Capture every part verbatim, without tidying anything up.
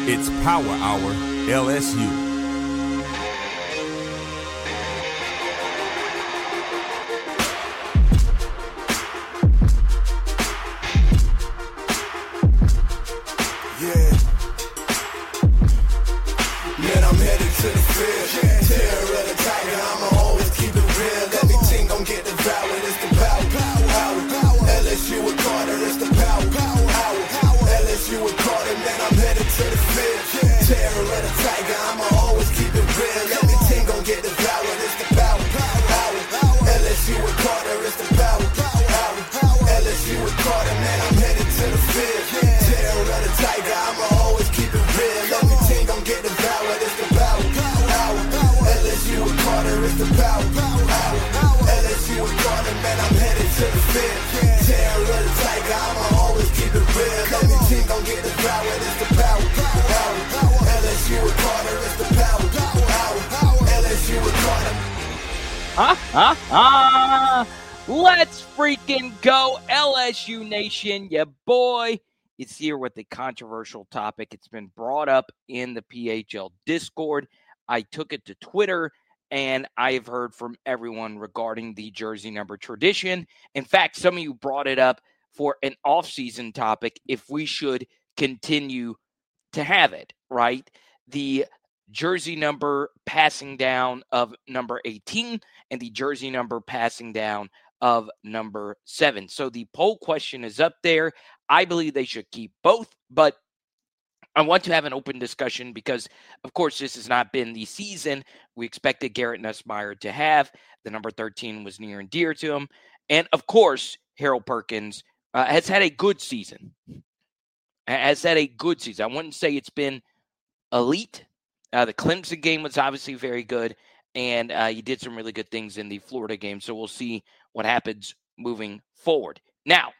It's Power Hour L S U. Ah, ah, ah. Let's freaking go, L S U Nation. Your boy is here with a controversial topic. It's been brought up in the P H L Discord. I took it to Twitter, and I've heard from everyone regarding the jersey number tradition. In fact, some of you brought it up for an off-season topic if we should continue to have it, right? The jersey number passing down of number eighteen and the jersey number passing down of number seven. So the poll question is up there. I believe they should keep both, but I want to have an open discussion because, of course, this has not been the season we expected Garrett Nussmeier to have. The number thirteen was near and dear to him. And, of course, Harold Perkins uh, has had a good season. Has had a good season. I wouldn't say it's been elite. Uh, the Clemson game was obviously very good, and uh, he did some really good things in the Florida game. So we'll see what happens moving forward. Now,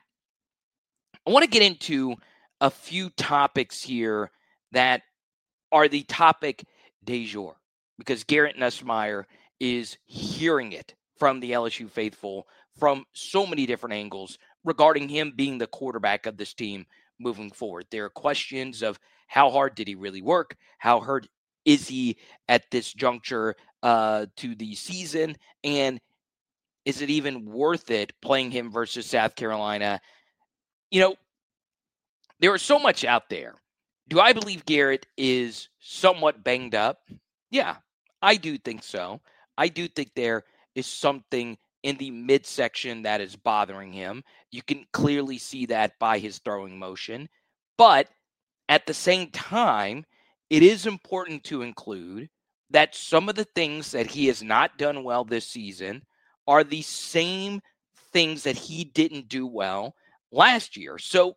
I want to get into a few topics here that are the topic du jour, because Garrett Nussmeier is hearing it from the L S U faithful from so many different angles regarding him being the quarterback of this team moving forward. There are questions of how hard did he really work? How hurt is he at this juncture uh, to the season? And is it even worth it playing him versus South Carolina? You know, there is so much out there. Do I believe Garrett is somewhat banged up? Yeah, I do think so. I do think there is something in the midsection that is bothering him. You can clearly see that by his throwing motion. But at the same time, it is important to include that some of the things that he has not done well this season are the same things that he didn't do well last year. So,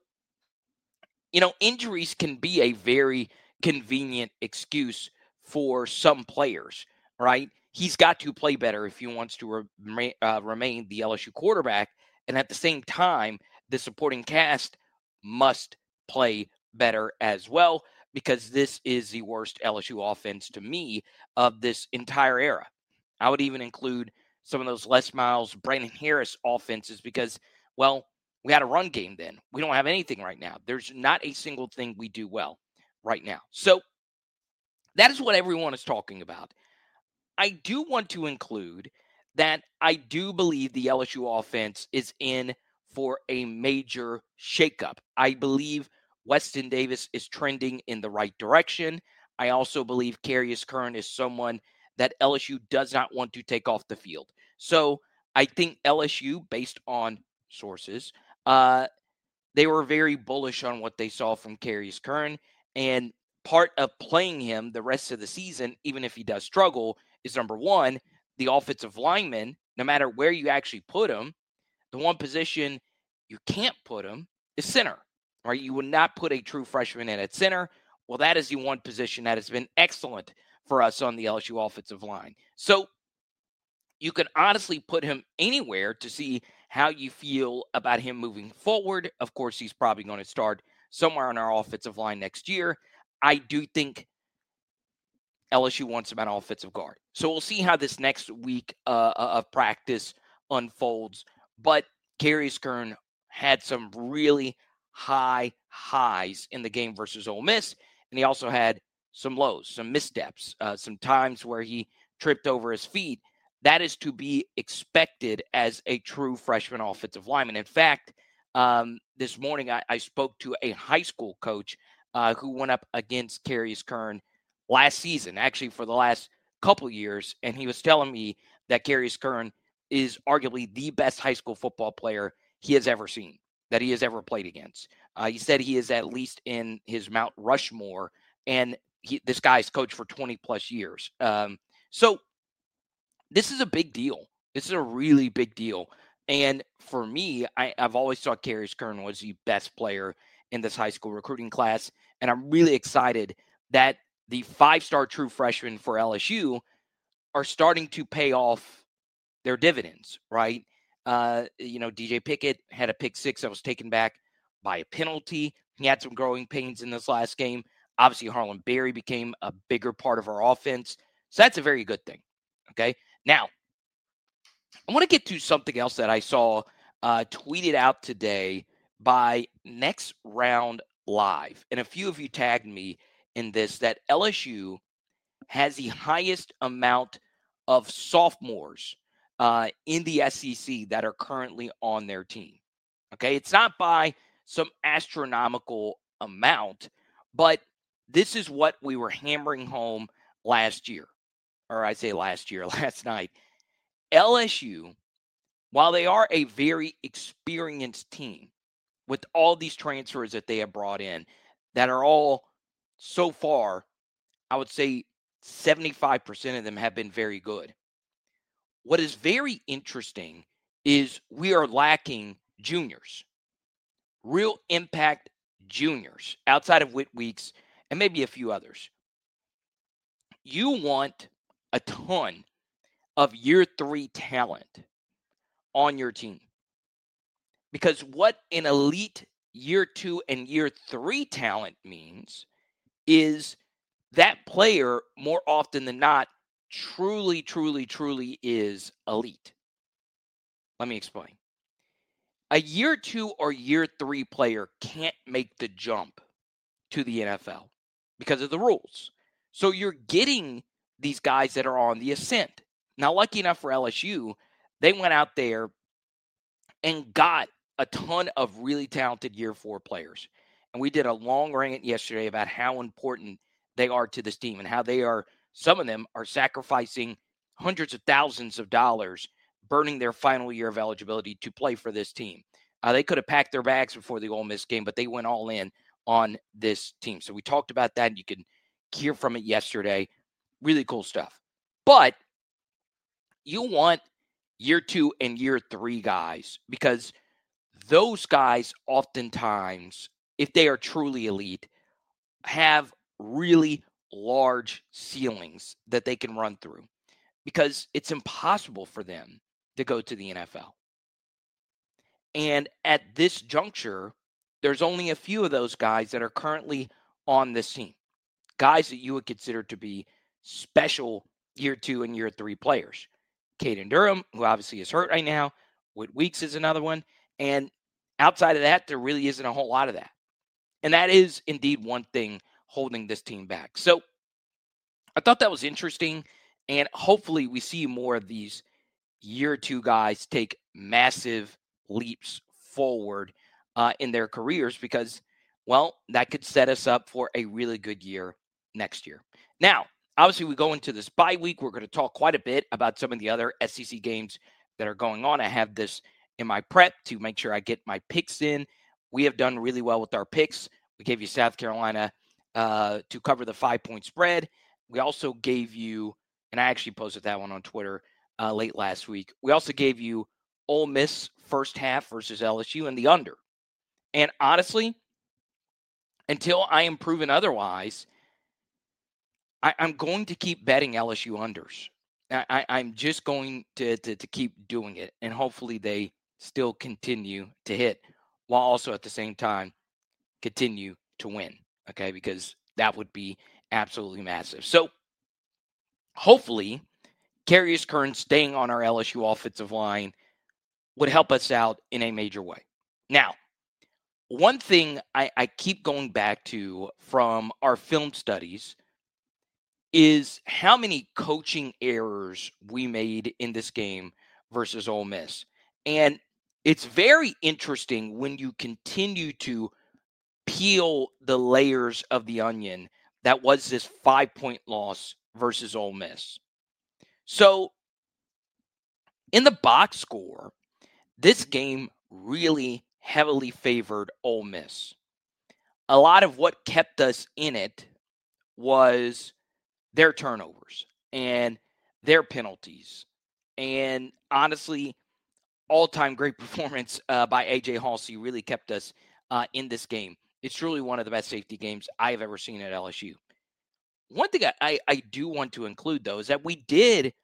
you know, injuries can be a very convenient excuse for some players, right? He's got to play better if he wants to re- uh, remain the L S U quarterback. And at the same time, the supporting cast must play better as well, because this is the worst L S U offense to me of this entire era. I would even include some of those Les Miles, Brandon Harris offenses because, well, we had a run game then. We don't have anything right now. There's not a single thing we do well right now. So that is what everyone is talking about. I do want to include that I do believe the L S U offense is in for a major shakeup. I believe Weston Davis is trending in the right direction. I also believe Carius Curran is someone that L S U does not want to take off the field. So I think L S U, based on sources, uh, they were very bullish on what they saw from Carius Curran. And part of playing him the rest of the season, even if he does struggle, is number one, the offensive lineman, no matter where you actually put him, the one position you can't put him is center, right? You would not put a true freshman in at center. Well, that is the one position that has been excellent for us on the L S U offensive line. So you can honestly put him anywhere to see how you feel about him moving forward. Of course, he's probably going to start somewhere on our offensive line next year. I do think L S U wants him at offensive guard. So we'll see how this next week uh, of practice unfolds. But Carius Curran had some really high highs in the game versus Ole Miss. and he also had some lows, some missteps, uh, some times where he tripped over his feet. That is to be expected as a true freshman offensive lineman. In fact, um, this morning I, I spoke to a high school coach uh, who went up against Carius Kern last season, actually for the last couple years, and he was telling me that Carius Kern is arguably the best high school football player he has ever seen, that he has ever played against. Uh, he said he is at least in his Mount Rushmore, and he, this guy's coached for twenty plus years. Um, so this is a big deal. This is a really big deal. And for me, I, I've always thought Carius Kern was the best player in this high school recruiting class. And I'm really excited that the five-star true freshmen for L S U are starting to pay off their dividends, right? Uh, you know, D J Pickett had a pick six that was taken back by a penalty. He had some growing pains in this last game. Obviously, Harlem Berry became a bigger part of our offense. So that's a very good thing, okay? Now, I want to get to something else that I saw uh, tweeted out today by Next Round Live. And a few of you tagged me in this, that L S U has the highest amount of sophomores uh, in the S E C that are currently on their team. Okay, it's not by some astronomical amount, but this is what we were hammering home last year. Or I say last year, last night. L S U, while they are a very experienced team with all these transfers that they have brought in that are all so far, I would say seventy-five percent of them have been very good. What is very interesting is we are lacking juniors, real impact juniors outside of Whit Weeks and maybe a few others. You want a ton of year three talent on your team. Because what an elite year two and year three talent means is that player, more often than not, truly, truly, truly is elite. Let me explain. A year two or year three player can't make the jump to the N F L because of the rules. So you're getting these guys that are on the ascent. Now, lucky enough for L S U, they went out there and got a ton of really talented year four players. And we did a long rant yesterday about how important they are to this team and how they are, some of them are sacrificing hundreds of thousands of dollars, burning their final year of eligibility to play for this team. Uh, they could have packed their bags before the Ole Miss game, but they went all in on this team. So we talked about that. You can hear from it yesterday. Really cool stuff. But you want year two and year three guys because those guys oftentimes, if they are truly elite, have really large ceilings that they can run through because it's impossible for them to go to the N F L. And at this juncture, there's only a few of those guys that are currently on this team, guys that you would consider to be special year two and year three players. Caden Durham, who obviously is hurt right now. Whit Weeks is another one. And outside of that, there really isn't a whole lot of that. And that is indeed one thing holding this team back. So I thought that was interesting. And hopefully we see more of these year two guys take massive leaps forward uh, in their careers because, well, that could set us up for a really good year next year. Now, obviously, we go into this bye week. We're going to talk quite a bit about some of the other S E C games that are going on. I have this in my prep to make sure I get my picks in. We have done really well with our picks. We gave you South Carolina uh, to cover the five-point spread. We also gave you, and I actually posted that one on Twitter uh, late last week. We also gave you Ole Miss first half versus L S U and the under. And honestly, until I am proven otherwise, I, I'm going to keep betting L S U unders. I, I, I'm just going to, to, to keep doing it. And hopefully they still continue to hit while also at the same time continue to win. Okay, because that would be absolutely massive. So hopefully Carius Kern staying on our L S U offensive line would help us out in a major way. Now, one thing I, I keep going back to from our film studies is how many coaching errors we made in this game versus Ole Miss. And it's very interesting when you continue to peel the layers of the onion that was this five-point loss versus Ole Miss. So in the box score, this game really heavily favored Ole Miss. A lot of what kept us in it was their turnovers and their penalties. And honestly, all-time great performance uh, by A J Halsey really kept us uh, in this game. It's truly one of the best safety games I've ever seen at L S U. One thing I, I, I do want to include, though, is that we did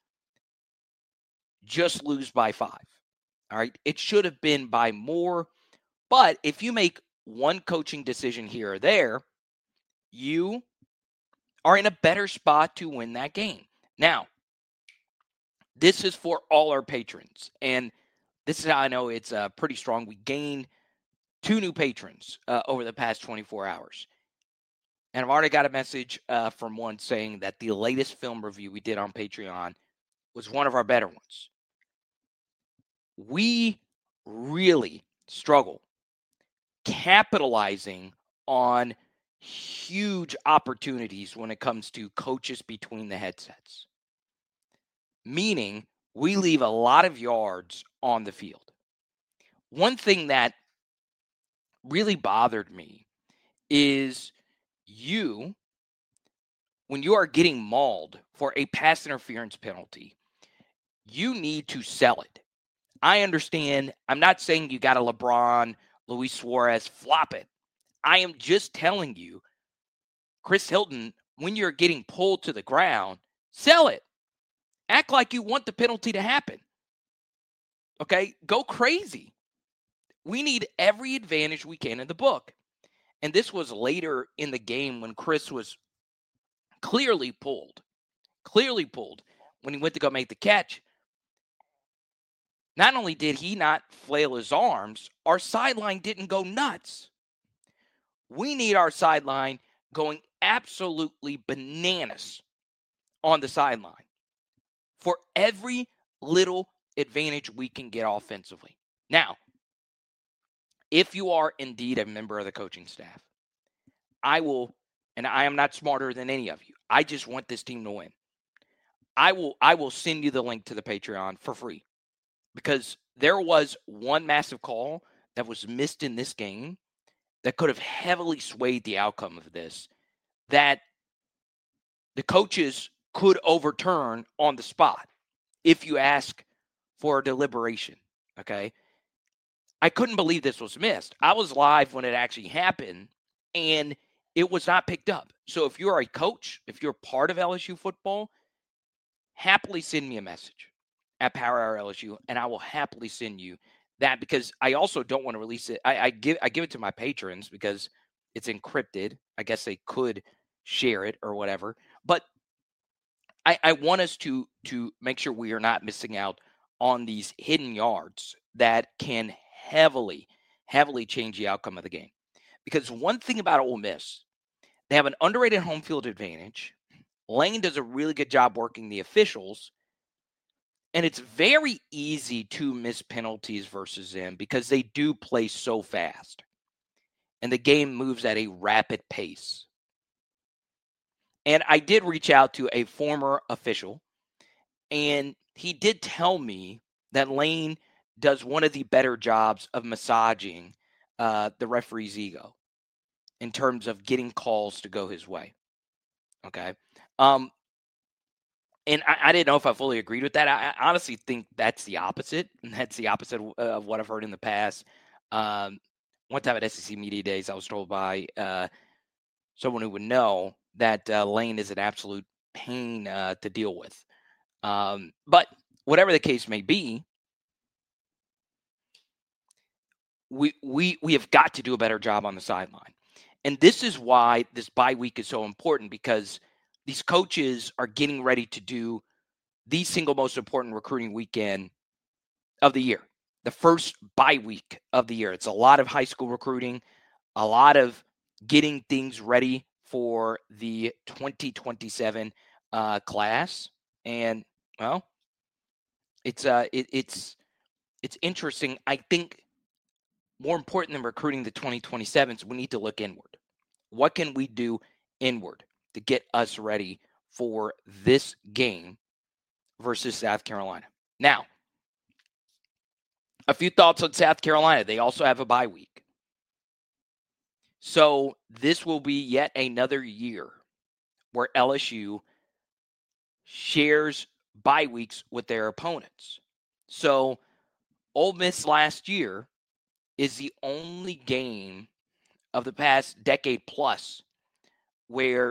just lose by five. All right. It should have been by more. But if you make one coaching decision here or there, you are in a better spot to win that game. Now, this is for all our patrons. And this is how I know it's uh, pretty strong. We gained two new patrons uh, over the past twenty-four hours. And I've already got a message uh, from one saying that the latest film review we did on Patreon was one of our better ones. We really struggle capitalizing on huge opportunities when it comes to coaches between the headsets. Meaning, we leave a lot of yards on the field. One thing that really bothered me is you, when you are getting mauled for a pass interference penalty, you need to sell it. I understand. I'm not saying you got a LeBron, Luis Suarez, flop it. I am just telling you, Chris Hilton, when you're getting pulled to the ground, sell it. Act like you want the penalty to happen. Okay? Go crazy. We need every advantage we can in the book. And this was later in the game when Chris was clearly pulled. Clearly pulled. When he went to go make the catch. Not only did he not flail his arms, our sideline didn't go nuts. We need our sideline going absolutely bananas on the sideline for every little advantage we can get offensively. Now, if you are indeed a member of the coaching staff, I will, and I am not smarter than any of you. I just want this team to win. I will, I will send you the link to the Patreon for free because there was one massive call that was missed in this game that could have heavily swayed the outcome of this, that the coaches could overturn on the spot if you ask for a deliberation, okay? I couldn't believe this was missed. I was live when it actually happened, and it was not picked up. So if you're a coach, if you're part of L S U football, happily send me a message at Power Hour L S U, and I will happily send you that because I also don't want to release it. I, I give I give it to my patrons because it's encrypted. I guess they could share it or whatever. But I, I want us to to make sure we are not missing out on these hidden yards that can heavily, heavily change the outcome of the game. Because one thing about Ole Miss, they have an underrated home field advantage. Lane does a really good job working the officials. And it's very easy to miss penalties versus them because they do play so fast. And the game moves at a rapid pace. And I did reach out to a former official, and he did tell me that Lane does one of the better jobs of massaging uh, the referee's ego in terms of getting calls to go his way. Okay. Um, and I, I didn't know if I fully agreed with that. I, I honestly think that's the opposite. And that's the opposite of, of what I've heard in the past. Um, one time at S E C Media Days, I was told by uh, someone who would know that uh, Lane is an absolute pain uh, to deal with. Um, but whatever the case may be, we we we have got to do a better job on the sideline. And this is why this bye week is so important, because these coaches are getting ready to do the single most important recruiting weekend of the year. the first bye week of the year. It's a lot of high school recruiting, a lot of getting things ready for the twenty twenty-seven uh, class. And, well, it's uh, it, it's it's interesting. I think more important than recruiting the twenty twenty-sevens, we need to look inward. What can we do inward to get us ready for this game versus South Carolina? Now, a few thoughts on South Carolina. They also have a bye week. So this will be yet another year where L S U shares bye weeks with their opponents. So Ole Miss last year is the only game of the past decade plus where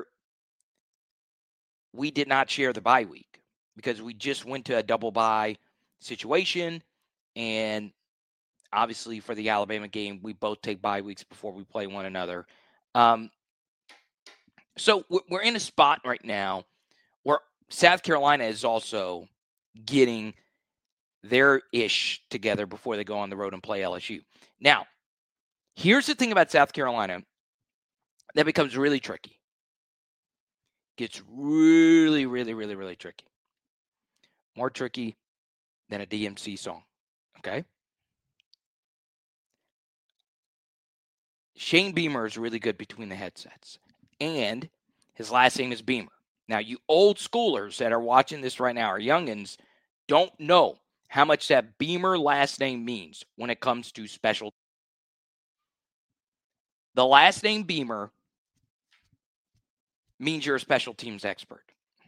we did not share the bye week because we just went to a double bye situation. And obviously for the Alabama game, we both take bye weeks before we play one another. Um, so we're in a spot right now where South Carolina is also getting their ish together before they go on the road and play L S U. Now, here's the thing about South Carolina that becomes really tricky. Gets really, really, really, really tricky. More tricky than a D M C song. Okay? Shane Beamer is really good between the headsets. And his last name is Beamer. Now, you old schoolers that are watching this right now, or youngins, don't know how much that Beamer last name means when it comes to special. The last name Beamer means you're a special teams expert.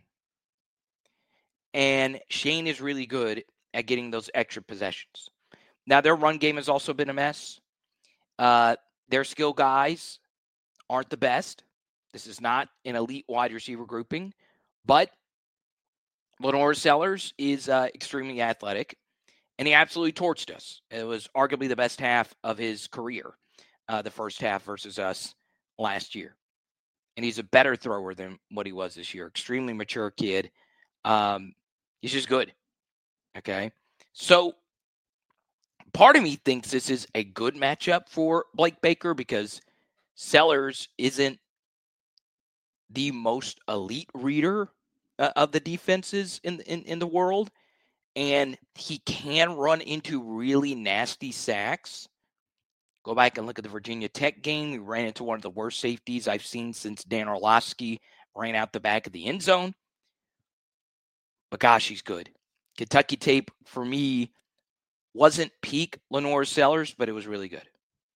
And Shane is really good at getting those extra possessions. Now, their run game has also been a mess. Uh, their skill guys aren't the best. This is not an elite wide receiver grouping. But Lenore Sellers is uh, extremely athletic. And he absolutely torched us. It was arguably the best half of his career, uh, the first half versus us last year. And he's a better thrower than what he was this year. Extremely mature kid. Um, he's just good. Okay. So part of me thinks this is a good matchup for Blake Baker because Sellers isn't the most elite reader uh, of the defenses in, in, in the world. And he can run into really nasty sacks. Go back and look at the Virginia Tech game. He ran into one of the worst safeties I've seen since Dan Orlovsky ran out the back of the end zone. But gosh, he's good. Kentucky tape, for me, wasn't peak Lenore Sellers, but it was really good.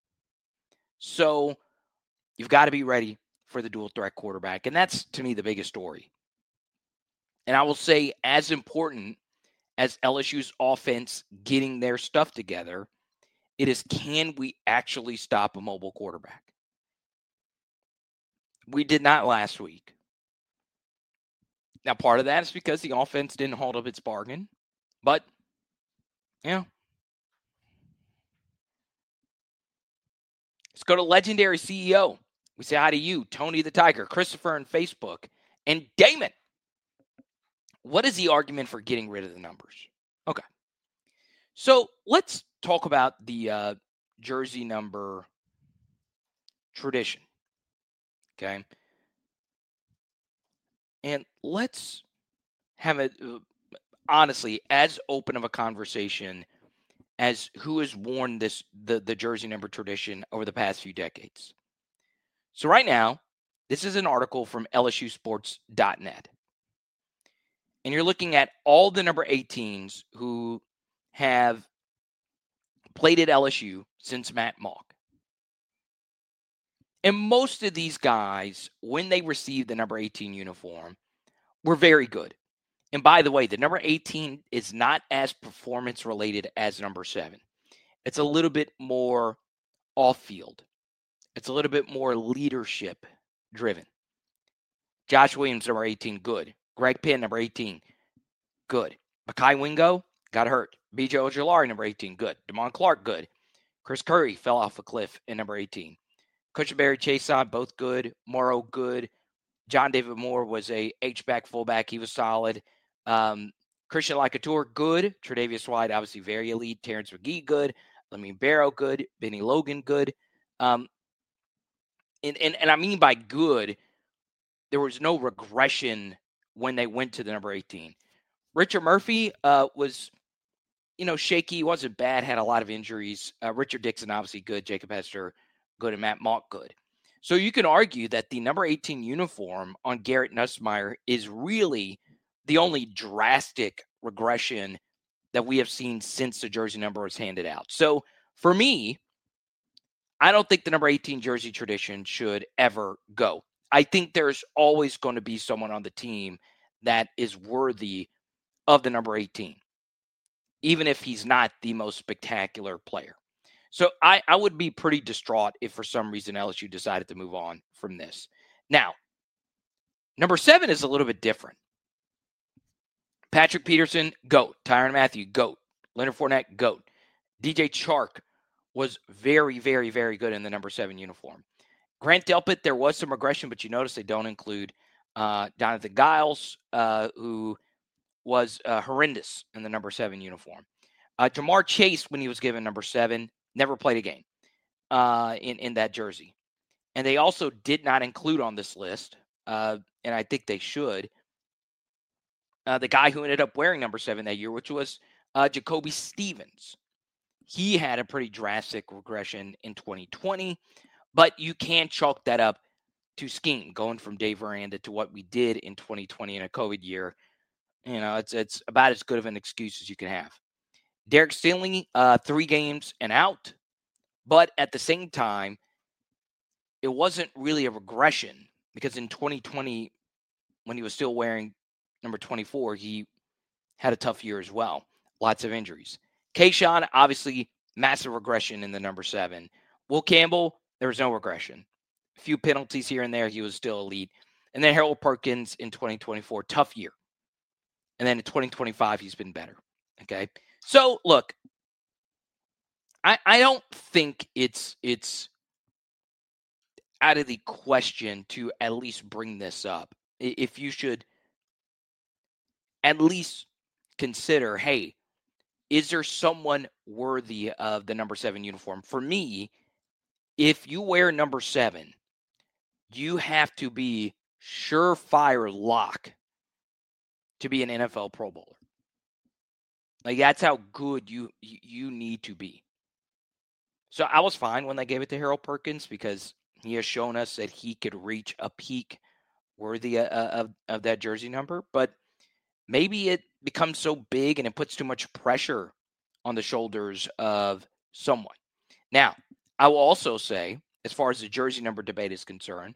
So you've got to be ready for the dual threat quarterback. And that's, to me, the biggest story. And I will say, as important as L S U's offense getting their stuff together, it is, can we actually stop a mobile quarterback? We did not last week. Now, part of that is because the offense didn't hold up its bargain. But, you know, let's go to legendary C E O. We say hi to you, Tony the Tiger, Christopher on Facebook, and Damon. What is the argument for getting rid of the numbers? Okay. So let's talk about the uh, jersey number tradition. Okay. And let's have a, uh, honestly, as open of a conversation as who has worn this the, the jersey number tradition over the past few decades. So right now, this is an article from L S U sports dot net. And you're looking at all the number eighteens who have played at L S U since Matt Mauck. And most of these guys, when they received the number eighteen uniform, were very good. And by the way, the number eighteen is not as performance related as number seven. It's a little bit more off-field. It's a little bit more leadership driven. Josh Williams, number eighteen, good. Greg Penn, number eighteen, good. Makai Wingo, got hurt. B J Ojolari, number eighteen, good. Damon Clark, good. Chris Curry fell off a cliff in number eighteen. Cushenberry, Chason, both good. Morrow, good. John David Moore was a H-back fullback. He was solid. Um, Christian Lacouture, good. Tre'Davious White, obviously very elite. Terrence McGee, good. Le'Veon Barrow, good. Benny Logan, good. Um, and, and, and I mean by good, there was no regression when they went to the number eighteen. Richard Murphy uh, was, you know, shaky. He wasn't bad, had a lot of injuries. Uh, Richard Dixon, obviously good. Jacob Hester, good. And Matt Monk, good. So you can argue that the number eighteen uniform on Garrett Nussmeier is really the only drastic regression that we have seen since the jersey number was handed out. So for me, I don't think the number eighteen jersey tradition should ever go. I think there's always going to be someone on the team that is worthy of the number eighteen, even if he's not the most spectacular player. So I, I would be pretty distraught if for some reason L S U decided to move on from this. Now, number seven is a little bit different. Patrick Peterson, GOAT. Tyrann Mathieu, GOAT. Leonard Fournette, GOAT. D J Chark was very, very, very good in the number seven uniform. Grant Delpit, there was some regression, but you notice they don't include uh, Jonathan Giles, uh, who was uh, horrendous in the number seven uniform. Uh, Jamar Chase, when he was given number seven, never played a game uh, in, in that jersey. And they also did not include on this list, uh, and I think they should, uh, the guy who ended up wearing number seven that year, which was uh, Jacoby Stevens. He had a pretty drastic regression in twenty twenty, but you can chalk that up to scheme, going from Dave Aranda to what we did in twenty twenty in a COVID year. You know, it's it's about as good of an excuse as you can have. Derek Stingley, uh, three games and out, but at the same time, it wasn't really a regression because in twenty twenty, when he was still wearing number twenty-four, he had a tough year as well. Lots of injuries. Kayshawn, obviously, massive regression in the number seven. Will Campbell, there was no regression. A few penalties here and there, he was still elite. And then Harold Perkins in twenty twenty-four, tough year. And then in twenty twenty-five, he's been better. Okay. So look, I, I don't think it's it's out of the question to at least bring this up. If you should at least consider, hey, is there someone worthy of the number seven uniform? For me, if you wear number seven, you have to be surefire lock to be an N F L Pro Bowler. Like, that's how good you you need to be. So I was fine when they gave it to Harold Perkins because he has shown us that he could reach a peak worthy of, of, of that jersey number. But maybe it becomes so big and it puts too much pressure on the shoulders of someone. Now, I will also say, as far as the jersey number debate is concerned,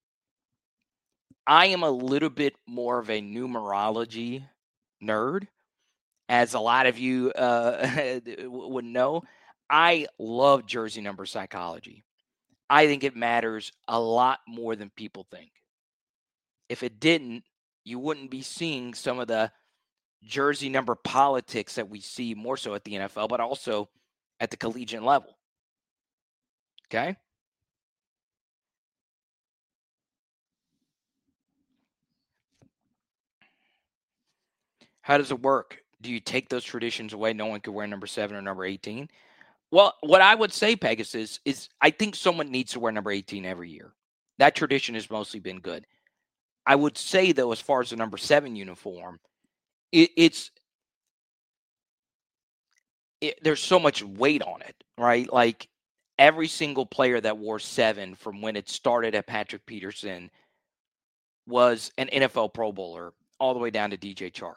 I am a little bit more of a numerology nerd. As a lot of you uh, would know, I love jersey number psychology. I think it matters a lot more than people think. If it didn't, you wouldn't be seeing some of the jersey number politics that we see more so at the N F L, but also at the collegiate level. Okay? How does it work? Do you take those traditions away? No one could wear number seven or number eighteen. Well, what I would say, Pegasus, is I think someone needs to wear number eighteen every year. That tradition has mostly been good. I would say, though, as far as the number seven uniform, it, it's it, there's so much weight on it, right? Like every single player that wore seven from when it started at Patrick Peterson was an N F L Pro Bowler all the way down to D J Chark.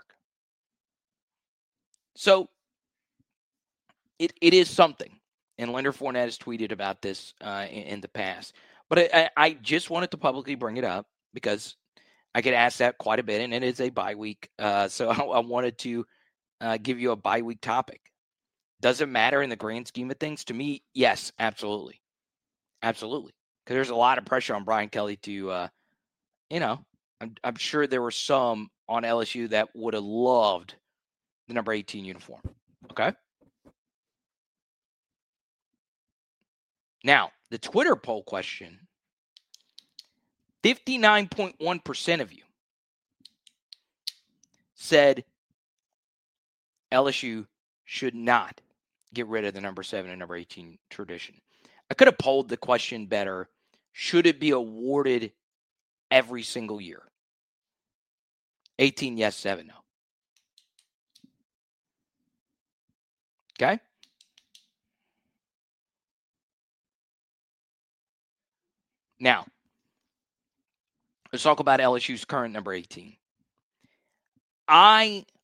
So it it is something. And Leonard Fournette has tweeted about this uh, in, in the past. But I, I just wanted to publicly bring it up because I get asked that quite a bit, and it is a bye week. Uh, so I, I wanted to uh, give you a bye week topic. Does it matter in the grand scheme of things? To me, yes, absolutely. Absolutely. Because there's a lot of pressure on Brian Kelly to, uh, you know, I'm, I'm sure there were some on L S U that would have loved the number eighteen uniform. Okay. Now, the Twitter poll question, fifty-nine point one percent of you said L S U should not get rid of the number seven and number eighteen tradition. I could have polled the question better. Should it be awarded every single year? eighteen, yes, seven, no. Okay? Now, let's talk about L S U's current number eighteen. I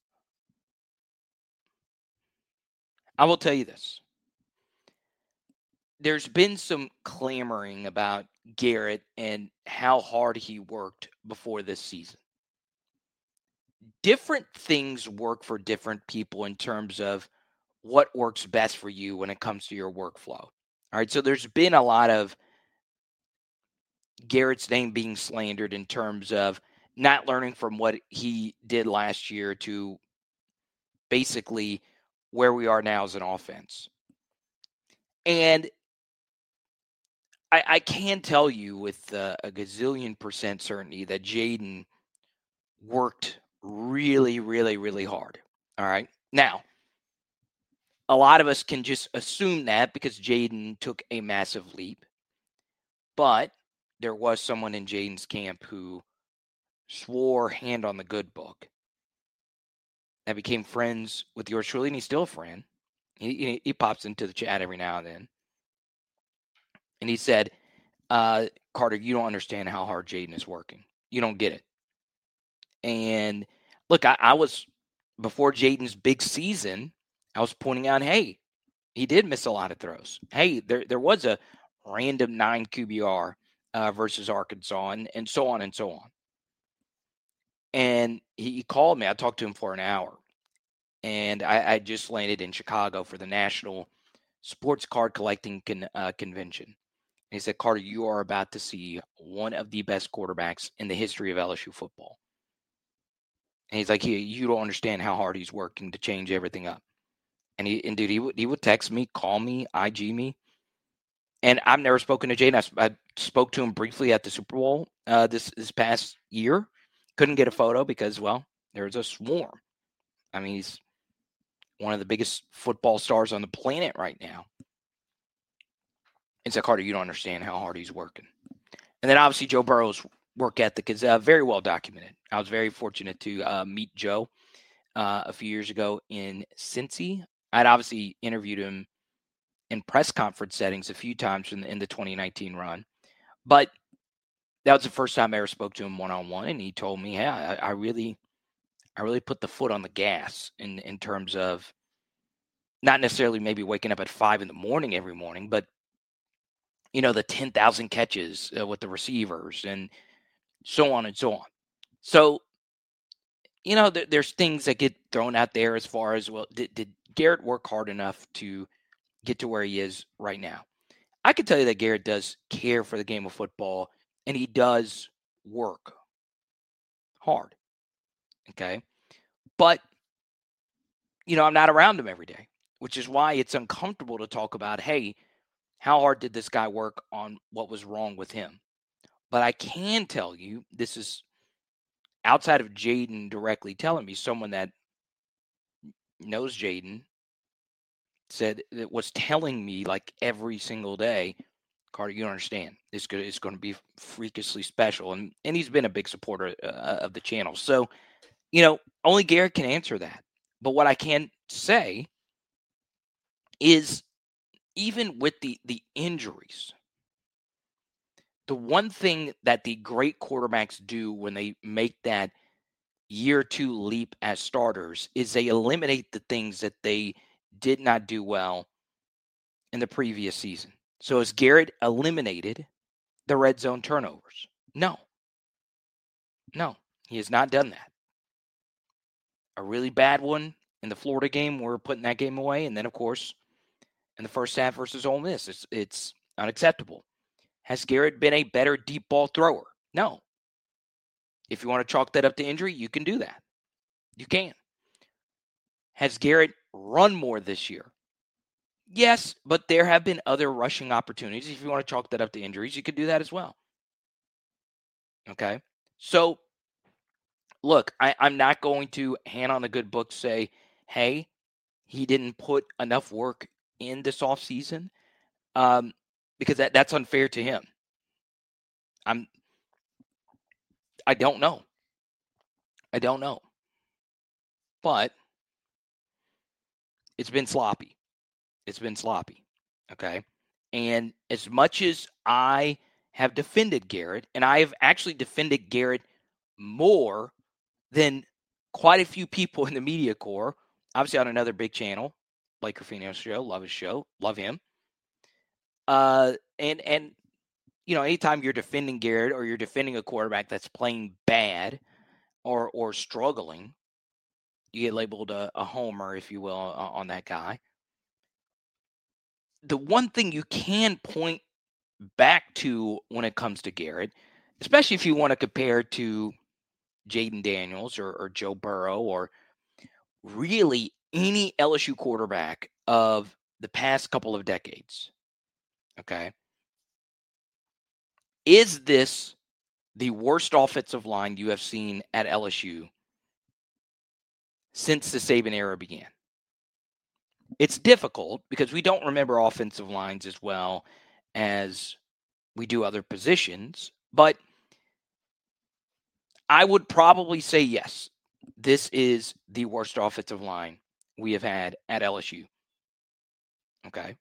I will tell you this. There's been some clamoring about Garrett and how hard he worked before this season. Different things work for different people in terms of what works best for you when it comes to your workflow. All right, so there's been a lot of Garrett's name being slandered in terms of not learning from what he did last year to basically where we are now as an offense. And I, I can tell you with uh, a gazillion percent certainty that Jayden worked really, really, really hard. All right. Now, a lot of us can just assume that because Jayden took a massive leap. But there was someone in Jayden's camp who swore hand on the good book that became friends with yours truly, and he's still a friend. He, he, he pops into the chat every now and then. And he said, uh, Carter, you don't understand how hard Jayden is working. You don't get it. And look, I, I was, before Jayden's big season, I was pointing out, hey, he did miss a lot of throws. Hey, there there was a random nine Q B R uh, versus Arkansas, and, and so on and so on. And he, he called me. I talked to him for an hour. And I, I just landed in Chicago for the National Sports Card Collecting con, uh, Convention. And he said, Carter, you are about to see one of the best quarterbacks in the history of L S U football. And he's like, he, you don't understand how hard he's working to change everything up. And he, and dude, he would, he would text me, call me, I G me. And I've never spoken to Jayden. I, I spoke to him briefly at the Super Bowl uh, this, this past year. Couldn't get a photo because, well, there's a swarm. I mean, he's one of the biggest football stars on the planet right now. It's like, Carter, you don't understand how hard he's working. And then obviously Joe Burrow's work ethic is uh, very well documented. I was very fortunate to uh, meet Joe uh, a few years ago in Cincy. I'd obviously interviewed him in press conference settings a few times in the, in the twenty nineteen run. But that was the first time I ever spoke to him one-on-one, and he told me, hey, I, I really I really put the foot on the gas in, in terms of not necessarily maybe waking up at five in the morning every morning, but, you know, the ten thousand catches uh, with the receivers and so on and so on. So, you know, th- there's things that get thrown out there as far as, well, did, did Garrett work hard enough to get to where he is right now? I can tell you that Garrett does care for the game of football, and he does work hard. Okay. But, you know, I'm not around him every day, which is why it's uncomfortable to talk about, hey, how hard did this guy work on what was wrong with him? But I can tell you, this is outside of Jayden directly telling me, someone that knows Jayden said it was telling me like every single day, Carter, you don't understand. It's good. It's going to be freakishly special. And, and he's been a big supporter uh, of the channel. So, you know, only Garrett can answer that. But what I can say is, even with the, the injuries, the one thing that the great quarterbacks do when they make that year two leap as starters is they eliminate the things that they did not do well in the previous season. So has Garrett eliminated the red zone turnovers? No. No, he has not done that. A really bad one in the Florida game, we're putting that game away. And then, of course, in the first half versus Ole Miss, it's, it's unacceptable. Has Garrett been a better deep ball thrower? No. If you want to chalk that up to injury, you can do that. You can. Has Garrett run more this year? Yes, but there have been other rushing opportunities. If you want to chalk that up to injuries, you could do that as well. Okay? So, look, I, I'm not going to hand on the good book say, hey, he didn't put enough work in this offseason, um, because that, that's unfair to him. I'm, I don't know. I don't know. But it's been sloppy. It's been sloppy. Okay. And as much as I have defended Garrett, and I have actually defended Garrett more than quite a few people in the media corps, obviously on another big channel, Blake Ruffino's show, love his show, love him. Uh, and, and, you know, anytime you're defending Garrett or you're defending a quarterback that's playing bad or, or struggling, you get labeled a, a homer, if you will, on, on that guy. The one thing you can point back to when it comes to Garrett, especially if you want to compare to Jaden Daniels or, or Joe Burrow or really any L S U quarterback of the past couple of decades, okay, is this the worst offensive line you have seen at L S U since the Saban era began? It's difficult because we don't remember offensive lines as well as we do other positions, but I would probably say yes, this is the worst offensive line we have had at L S U. Okay.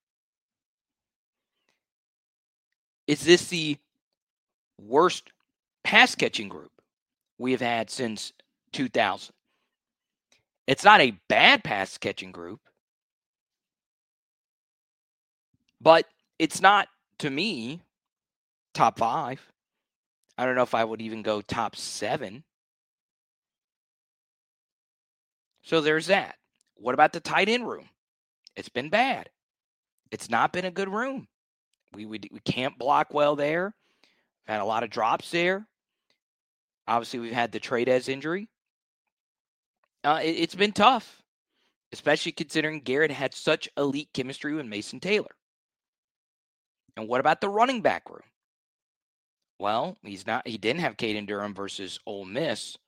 Is this the worst pass catching group we have had since two thousand? It's not a bad pass catching group, but it's not, to me, top five. I don't know if I would even go top seven. So there's that. What about the tight end room? It's been bad. It's not been a good room. We we, we can't block well there. We've had a lot of drops there. Obviously, we've had the Trades injury. Uh, it, it's been tough, especially considering Garrett had such elite chemistry with Mason Taylor. And what about the running back room? Well, he's not. He didn't have Caden Durham versus Ole Miss.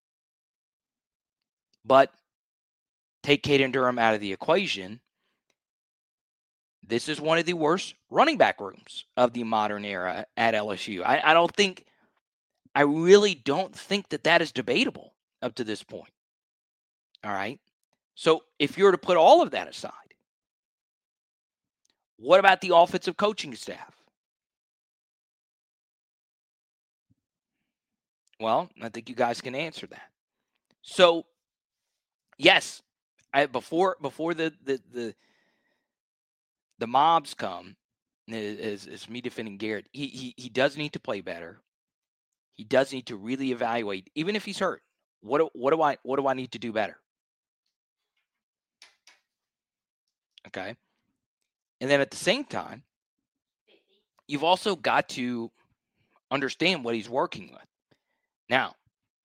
But take Caden Durham out of the equation, this is one of the worst running back rooms of the modern era at L S U. I, I don't think, I really don't think that that is debatable up to this point. All right. So if you were to put all of that aside, what about the offensive coaching staff? Well, I think you guys can answer that. So, yes, I, before before the the the, the mobs come, is, is me defending Garrett. He, he he does need to play better. He does need to really evaluate, even if he's hurt. What do, what do I what do I need to do better? Okay, and then at the same time, you've also got to understand what he's working with. Now,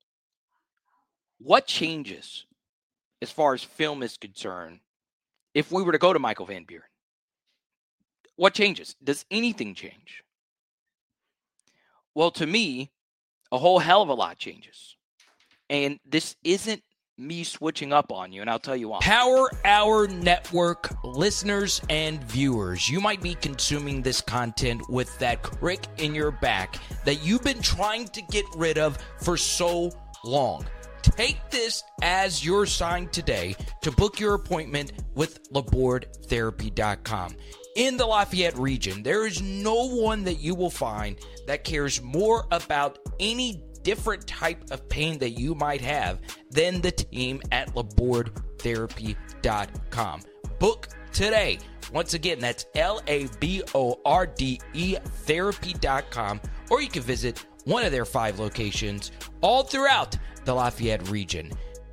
what changes as far as film is concerned if we were to go to Michael Van Buren? What changes? Does anything change? Well, to me, a whole hell of a lot changes. And this isn't me switching up on you, and I'll tell you why. Power Hour Network listeners and viewers, you might be consuming this content with that crick in your back that you've been trying to get rid of for so long. Take this as your sign today to book your appointment with laborde therapy dot com. In the Lafayette region, there is no one that you will find that cares more about any different type of pain that you might have than the team at laborde therapy dot com. Book today. Once again, that's L A B O R D E therapy dot com, or you can visit one of their five locations all throughout the Lafayette region.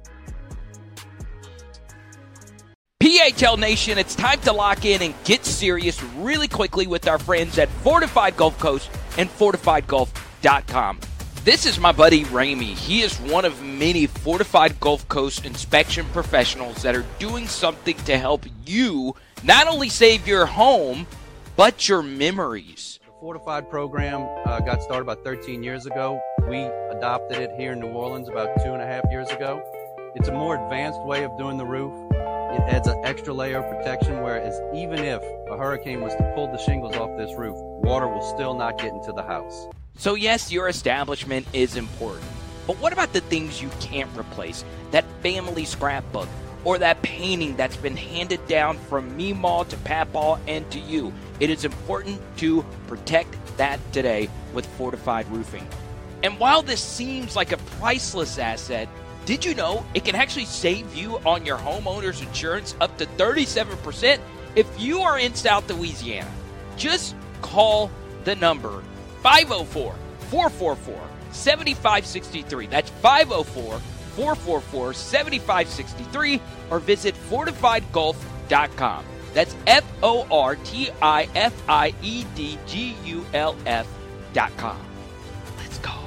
P H L Nation, it's time to lock in and get serious really quickly with our friends at Fortified Gulf Coast and fortified golf dot com. This is my buddy Ramey. He is one of many Fortified Gulf Coast inspection professionals that are doing something to help you not only save your home, but your memories. The Fortified program uh, got started about thirteen years ago. We adopted it here in New Orleans about two and a half years ago. It's a more advanced way of doing the roof. It adds an extra layer of protection, whereas even if a hurricane was to pull the shingles off this roof, water will still not get into the house. So yes, your establishment is important. But what about the things you can't replace? That family scrapbook or that painting that's been handed down from Meemaw to Papaw and to you. It is important to protect that today with Fortified Roofing. And while this seems like a priceless asset, did you know it can actually save you on your homeowner's insurance up to thirty-seven percent if you are in South Louisiana? Just call the number five oh four, four four four, seven five six three. That's five oh four, four four four, seven five six three or visit fortified gulf dot com. That's F O R T I F I E D G U L F dot com. Let's go.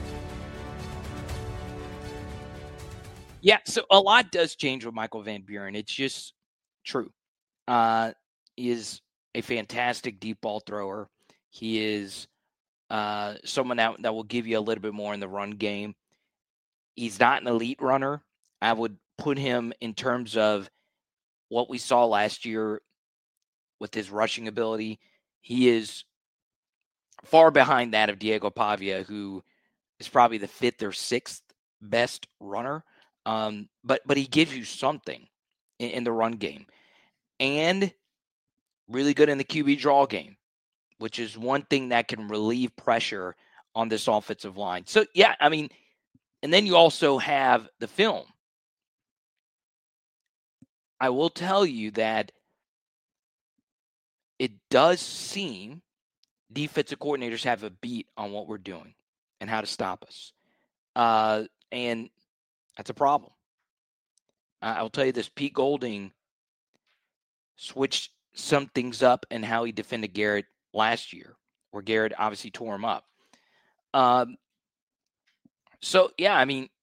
Yeah, so a lot does change with Michael Van Buren. It's just true. Uh, he is a fantastic deep ball thrower. He is uh, someone that, that will give you a little bit more in the run game. He's not an elite runner. I would put him in terms of what we saw last year with his rushing ability. He is far behind that of Diego Pavia, who is probably the fifth or sixth best runner. Um, but but he gives you something in, in the run game. And really good in the Q B draw game, which is one thing that can relieve pressure on this offensive line. So, yeah, I mean, and then you also have the film. I will tell you that it does seem defensive coordinators have a beat on what we're doing and how to stop us. Uh, and that's a problem. Uh, I'll tell you this, Pete Golding switched some things up in how he defended Garrett last year, where Garrett obviously tore him up. Um, so, yeah, I mean,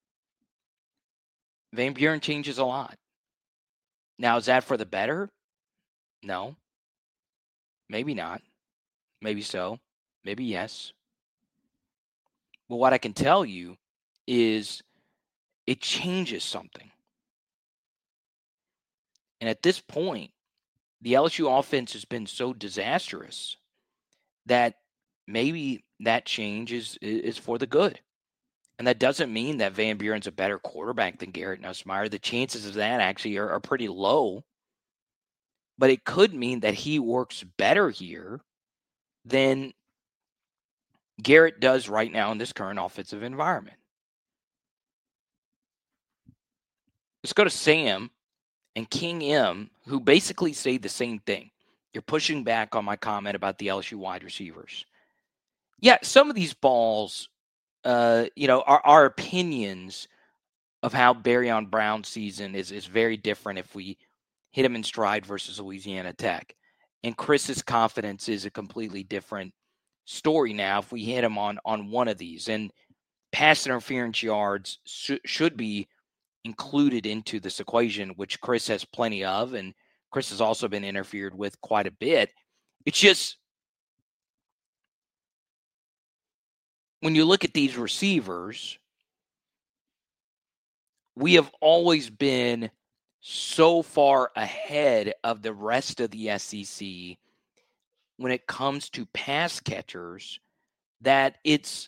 Van Buren changes a lot. Now, is that for the better? No. Maybe not. Maybe so. Maybe yes. But what I can tell you is it changes something. And at this point, the L S U offense has been so disastrous that maybe that change is, is for the good. And that doesn't mean that Van Buren's a better quarterback than Garrett Nussmeier. The chances of that actually are, are pretty low. But it could mean that he works better here than Garrett does right now in this current offensive environment. Let's go to Sam and King M, who basically say the same thing. You're pushing back on my comment about the L S U wide receivers. Yeah, some of these balls, uh, you know, our, our opinions of how Barryon Brown's season is, is very different if we hit him in stride versus Louisiana Tech. And Chris's confidence is a completely different story now if we hit him on, on one of these. And pass interference yards sh- should be included into this equation, which Chris has plenty of, and Chris has also been interfered with quite a bit. It's just, when you look at these receivers, we have always been so far ahead of the rest of the S E C when it comes to pass catchers that it's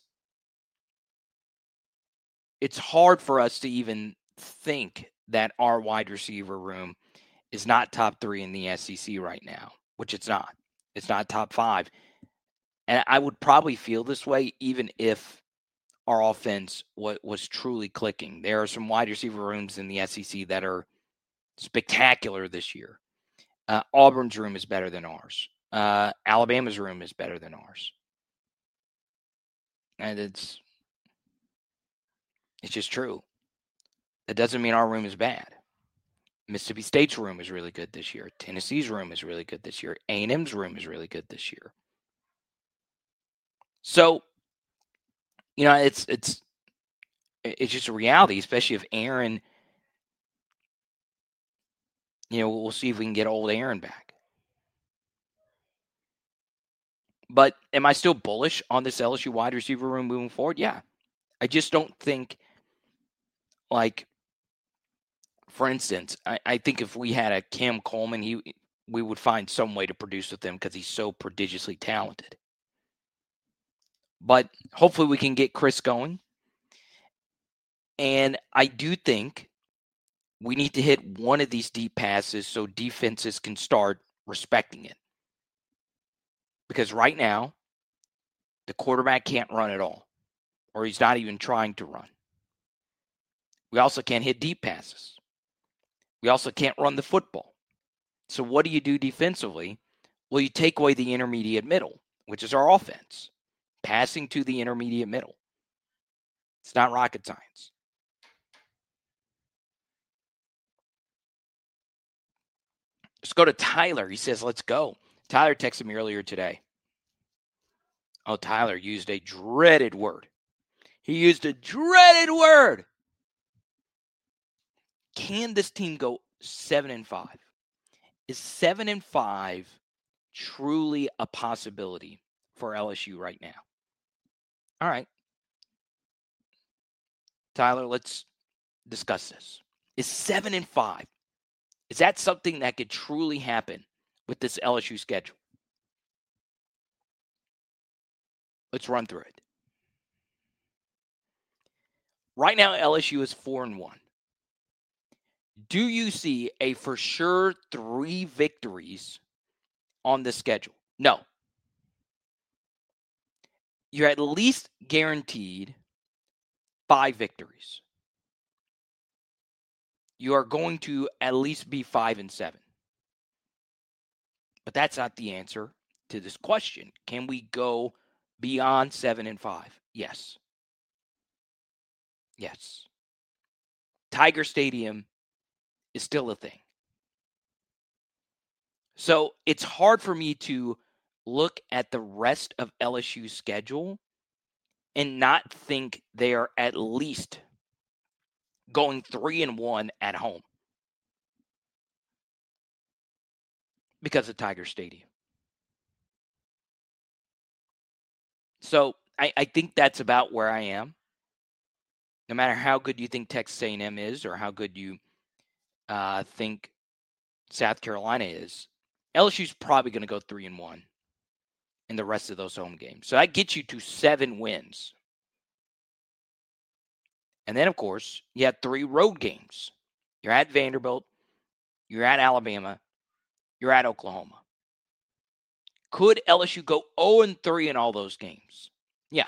it's hard for us to even think that our wide receiver room is not top three in the S E C right now, which it's not. It's not top five. And I would probably feel this way even if our offense was, was truly clicking. There are some wide receiver rooms in the S E C that are spectacular this year. Uh, Auburn's room is better than ours. Uh, Alabama's room is better than ours. And it's it's just true. That doesn't mean our room is bad. Mississippi State's room is really good this year. Tennessee's room is really good this year. A and M's room is really good this year. So, you know, it's it's it's just a reality, especially if Aaron, you know, we'll see if we can get old Aaron back. But am I still bullish on this L S U wide receiver room moving forward? Yeah. I just don't think, like, For instance, I, I think if we had a Cam Coleman, he we would find some way to produce with him because he's so prodigiously talented. But hopefully we can get Chris going. And I do think we need to hit one of these deep passes so defenses can start respecting it. Because right now, the quarterback can't run at all, or he's not even trying to run. We also can't hit deep passes. We also can't run the football. So what do you do defensively? Well, you take away the intermediate middle, which is our offense. Passing to the intermediate middle. It's not rocket science. Let's go to Tyler. He says, let's go. Tyler texted me earlier today. Oh, Tyler used a dreaded word. He used a dreaded word. Can this team go seven and five? Is seven and five truly a possibility for L S U right now? All right. Tyler, let's discuss this. Is seven and five, is that something that could truly happen with this L S U schedule? Let's run through it. Right now, L S U is four and one. Do you see a for sure three victories on the schedule? No. You're at least guaranteed five victories. You are going to at least be five and seven. But that's not the answer to this question. Can we go beyond seven and five? Yes. Yes. Tiger Stadium is still a thing. So it's hard for me to look at the rest of L S U's schedule and not think they are at least going three and one at home because of Tiger Stadium. So I, I think that's about where I am. No matter how good you think Texas A and M is or how good you uh, think South Carolina is, L S U's probably going to go three and one in the rest of those home games. So that gets you to seven wins. And then, of course, you have three road games. You're at Vanderbilt, you're at Alabama, you're at Oklahoma. Could L S U go oh and three in all those games? Yeah.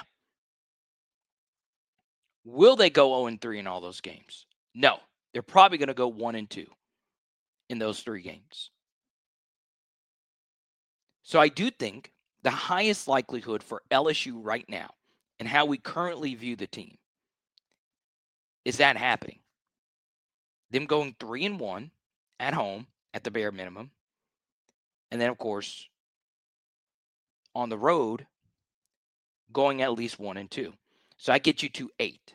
Will they go oh and three in all those games? No. They're probably going to go one and two in those three games. So I do think the highest likelihood for L S U right now and how we currently view the team is that happening. Them going three and one at home at the bare minimum. And then, of course, on the road, going at least one and two. So I get you to eight.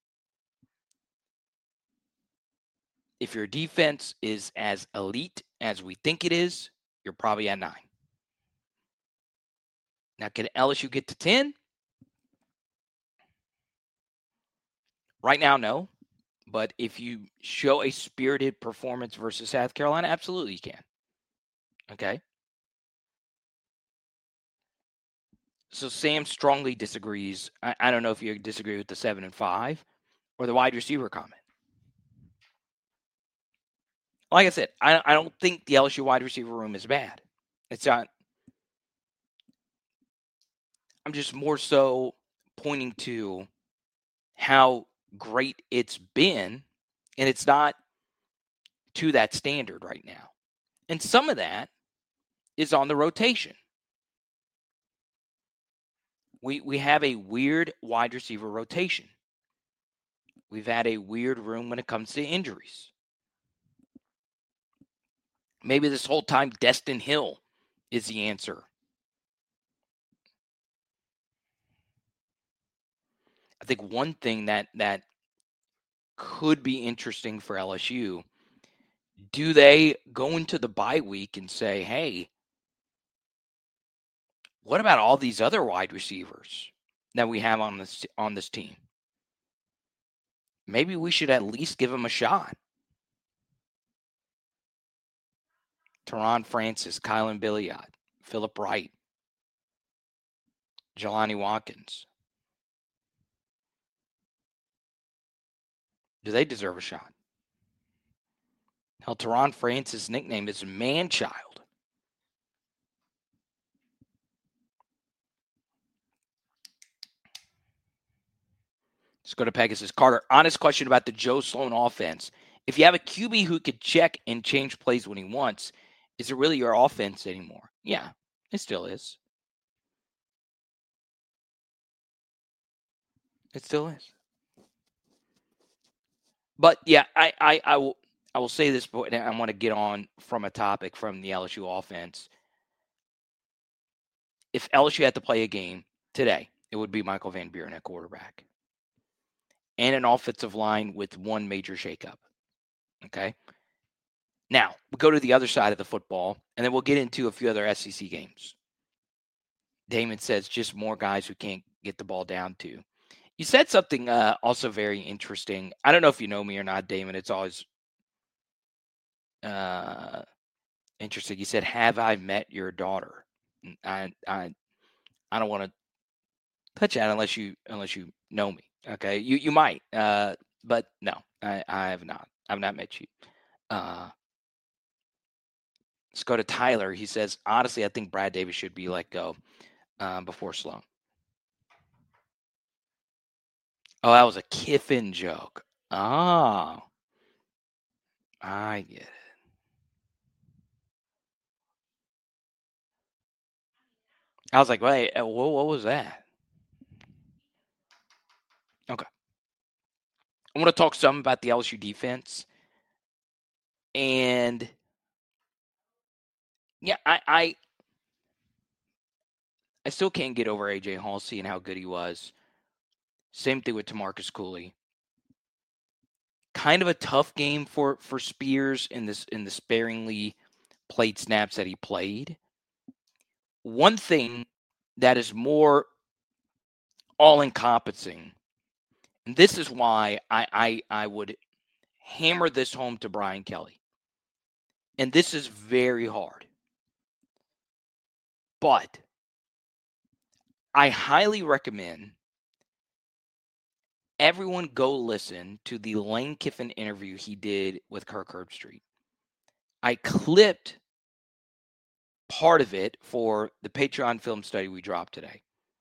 If your defense is as elite as we think it is, you're probably at nine. Now, can L S U get to ten? Right now, no. But if you show a spirited performance versus South Carolina, absolutely you can. Okay? So Sam strongly disagrees. I, I don't know if you disagree with the seven and five or the wide receiver comment. Like I said, I, I don't think the L S U wide receiver room is bad. It's not. I'm just more so pointing to how great it's been, and it's not to that standard right now. And some of that is on the rotation. We we have a weird wide receiver rotation. We've had a weird room when it comes to injuries. Maybe this whole time Destin Hill is the answer. I think one thing that that could be interesting for L S U, do they go into the bye week and say, hey, what about all these other wide receivers that we have on this on this team? Maybe we should at least give them a shot. Teron Francis, Kylan Billiot, Philip Wright, Jelani Watkins. Do they deserve a shot? Hell, Teron Francis' nickname is Man-Child. Let's go to Pegasus. Carter, honest question about the Joe Sloan offense. If you have a Q B who could check and change plays when he wants, is it really your offense anymore? Yeah, it still is. It still is. But yeah, I, I, I will I will say this, but I want to get on from a topic from the L S U offense. If L S U had to play a game today, it would be Michael Van Buren at quarterback. And an offensive line with one major shakeup. Okay? Now, we go to the other side of the football, and then we'll get into a few other S E C games. Damon says just more guys who can't get the ball down to. You said something uh, also very interesting. I don't know if you know me or not, Damon. It's always uh, interesting. You said, "Have I met your daughter?" I I I don't want to touch that unless you unless you know me. Okay, you you might, uh, but no, I, I have not. I've not met you. Uh, let's go to Tyler. He says, honestly, I think Brad Davis should be let go um, before Sloan. Oh, that was a Kiffin joke. Oh, I get it. I was like, wait, what, what was that? Okay. I want to talk some about the L S U defense. And yeah, I, I I still can't get over A J Hall, seeing how good he was. Same thing with Tamarcus Cooley. Kind of a tough game for, for Spears in this in the sparingly played snaps that he played. One thing that is more all-encompassing, and this is why I, I I would hammer this home to Brian Kelly. And this is very hard. But I highly recommend everyone go listen to the Lane Kiffin interview he did with Kirk Herbstreit. I clipped part of it for the Patreon film study we dropped today.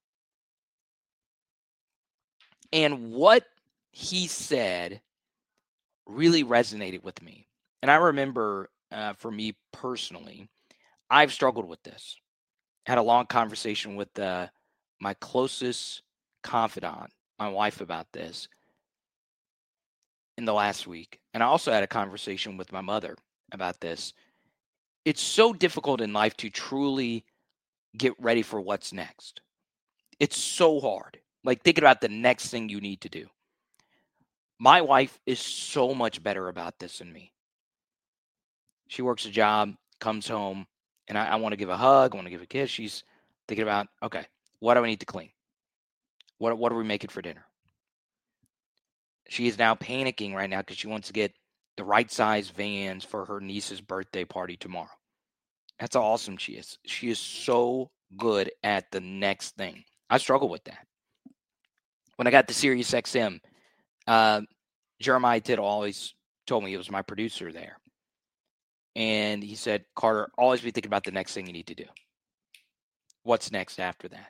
And what he said really resonated with me. And I remember, uh, for me personally, I've struggled with this. Had a long conversation with uh, my closest confidant, my wife, about this in the last week. And I also had a conversation with my mother about this. It's so difficult in life to truly get ready for what's next. It's so hard. Like, thinking about the next thing you need to do. My wife is so much better about this than me. She works a job, comes home, and I, I want to give a hug, I want to give a kiss. She's thinking about, okay, what do I need to clean? What, what are we making for dinner? She is now panicking right now because she wants to get the right size vans for her niece's birthday party tomorrow. That's how awesome she is. She is so good at the next thing. I struggle with that. When I got to Sirius X M, uh, Jeremiah Tittle always told me, he was my producer there. And he said, Carter, always be thinking about the next thing you need to do. What's next after that?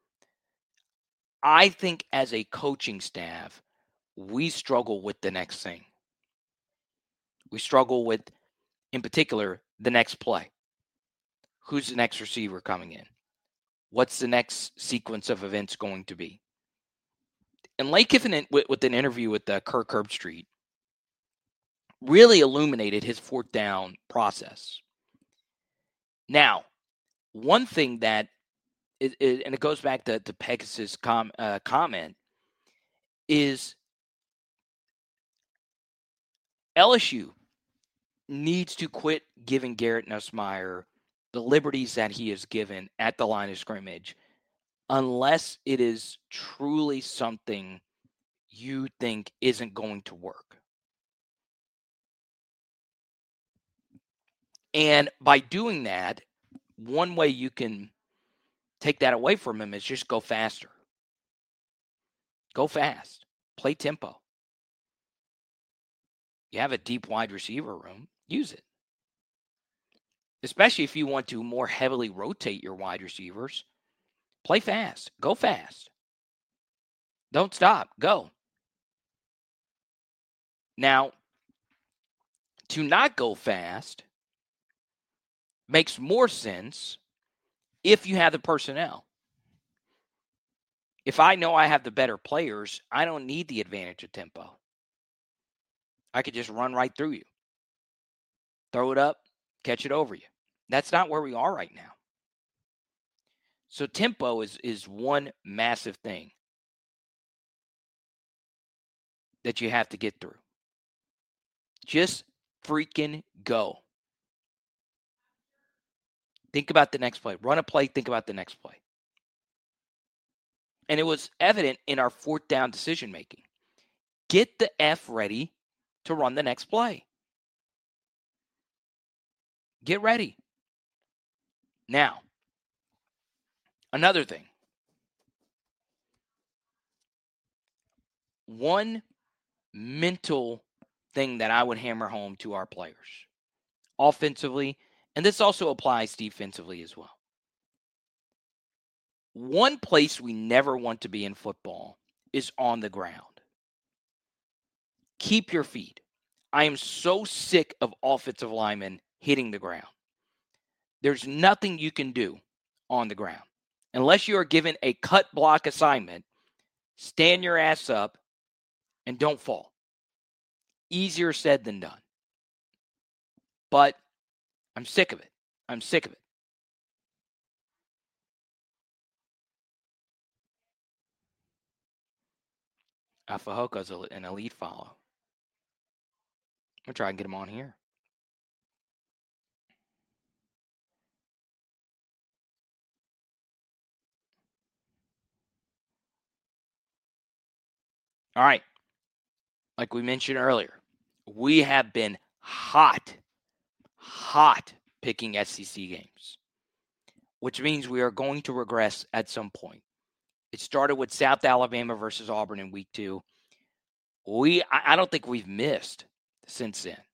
I think as a coaching staff, we struggle with the next thing. We struggle with, in particular, the next play. Who's the next receiver coming in? What's the next sequence of events going to be? And Lane Kiffin, with, with an interview with uh, Kirk Herbstreit, really illuminated his fourth down process. Now, one thing that, is, is, and it goes back to, to Pegasus' com, uh, comment, is L S U needs to quit giving Garrett Nussmeier the liberties that he is given at the line of scrimmage, unless it is truly something you think isn't going to work. And by doing that, one way you can take that away from him is just go faster. Go fast. Play tempo. You have a deep wide receiver room. Use it. Especially if you want to more heavily rotate your wide receivers. Play fast. Go fast. Don't stop. Go. Now, to not go fast makes more sense if you have the personnel. If I know I have the better players, I don't need the advantage of tempo. I could just run right through you. Throw it up, catch it over you. That's not where we are right now. So tempo is, is one massive thing that you have to get through. Just freaking go. Think about the next play. Run a play, think about the next play. And it was evident in our fourth down decision making. Get the F ready to run the next play. Get ready. Now, another thing. One mental thing that I would hammer home to our players offensively, and this also applies defensively as well. One place we never want to be in football is on the ground. Keep your feet. I am so sick of offensive linemen hitting the ground. There's nothing you can do on the ground. Unless you are given a cut block assignment, stand your ass up and don't fall. Easier said than done. But I'm sick of it. I'm sick of it. Alfahoka's an elite follow. I'm going to try and get him on here. All right. Like we mentioned earlier, we have been hot, hot picking S E C games, which means we are going to regress at some point. It started with South Alabama versus Auburn in week two. We, I, I don't think we've missed since then.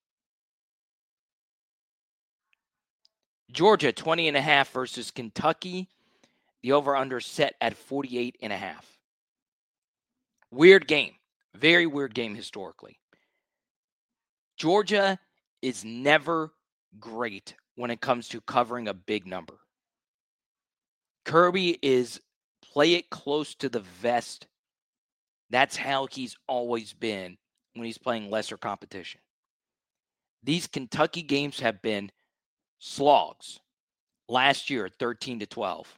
Georgia, twenty and a half versus Kentucky. The over-under set at forty-eight and a half. Weird game. Very weird game historically. Georgia is never great when it comes to covering a big number. Kirby is play it close to the vest. That's how he's always been when he's playing lesser competition. These Kentucky games have been slogs. Last year, thirteen to twelve.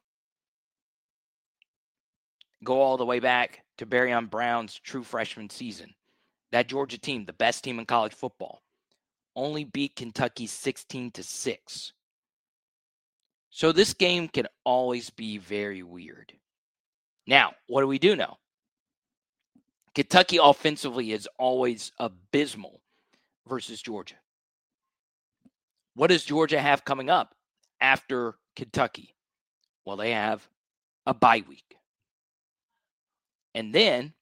Go all the way back to Barryon Brown's true freshman season. That Georgia team, the best team in college football, only beat Kentucky sixteen to six. So this game can always be very weird. Now, what do we do know? Kentucky offensively is always abysmal versus Georgia. What does Georgia have coming up after Kentucky? Well, they have a bye week. And then,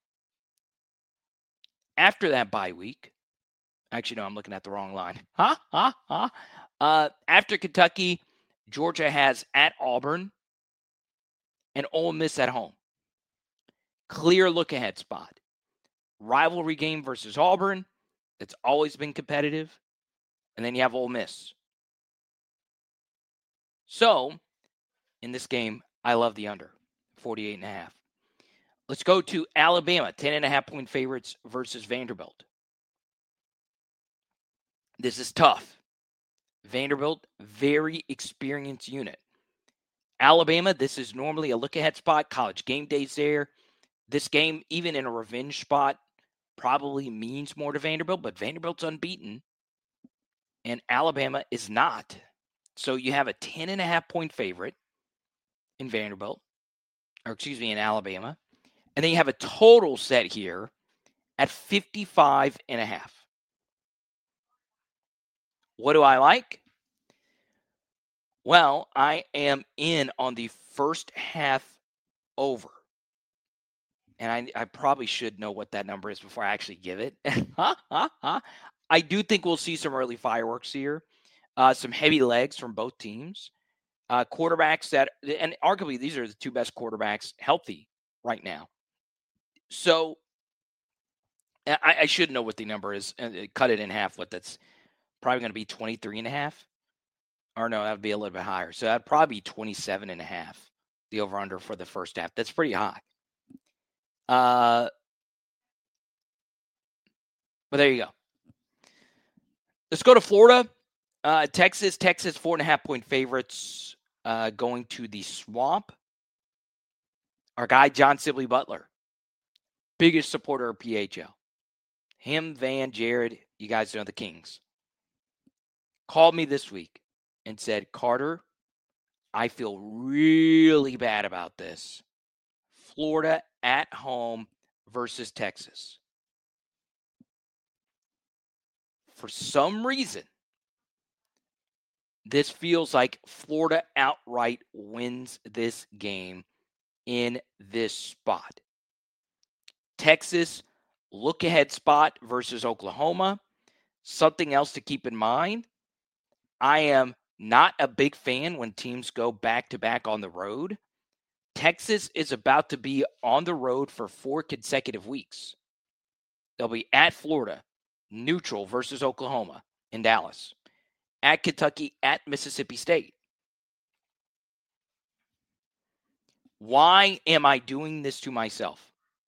after that bye week, actually, no, I'm looking at the wrong line. Huh? Huh? Huh? Uh, after Kentucky, Georgia has at Auburn and Ole Miss at home. Clear look-ahead spot. Rivalry game versus Auburn. That's always been competitive. And then you have Ole Miss. So, in this game, I love the under, forty-eight and a half. Let's go to Alabama, ten and a half point favorites versus Vanderbilt. This is tough. Vanderbilt, very experienced unit. Alabama, this is normally a look-ahead spot. College game days there. This game, even in a revenge spot, probably means more to Vanderbilt, but Vanderbilt's unbeaten, and Alabama is not. So you have a ten and a half point favorite in Vanderbilt, or excuse me, in Alabama. And then you have a total set here at fifty-five and a half. What do I like? Well, I am in on the first half over. And I, I probably should know what that number is before I actually give it. I do think we'll see some early fireworks here. Uh, some heavy legs from both teams. Uh, quarterbacks that, and arguably these are the two best quarterbacks healthy right now. So I, I should know what the number is and cut it in half. What that's probably going to be twenty-three and a half. Or no, that would be a little bit higher. So that'd probably be twenty-seven and a half, the over under for the first half. That's pretty high. Uh, but there you go. Let's go to Florida. Uh, Texas, Texas, four and a half point favorites uh, going to the Swamp. Our guy, John Sibley Butler, biggest supporter of P H L. Him, Van, Jared, you guys know the Kings, called me this week and said, Carter, I feel really bad about this. Florida at home versus Texas. For some reason, this feels like Florida outright wins this game in this spot. Texas, look-ahead spot versus Oklahoma. Something else to keep in mind, I am not a big fan when teams go back-to-back on the road. Texas is about to be on the road for four consecutive weeks. They'll be at Florida, neutral versus Oklahoma in Dallas, at Kentucky, at Mississippi State. Why am I doing this to myself?